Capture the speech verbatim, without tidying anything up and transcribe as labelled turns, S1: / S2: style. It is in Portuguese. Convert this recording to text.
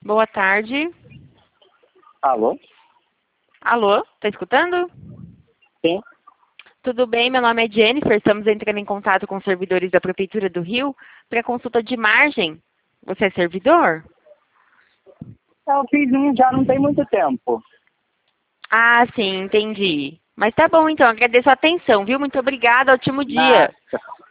S1: Boa tarde.
S2: Alô?
S1: Alô, tá escutando?
S2: Sim.
S1: Tudo bem, meu nome é Jennifer, estamos entrando em contato com os servidores da Prefeitura do Rio para consulta de margem. Você é servidor?
S2: Eu fiz um já não tem muito tempo.
S1: Ah, sim, entendi. Mas tá bom então, agradeço a atenção, viu? Muito obrigada, ótimo dia.
S2: Nada.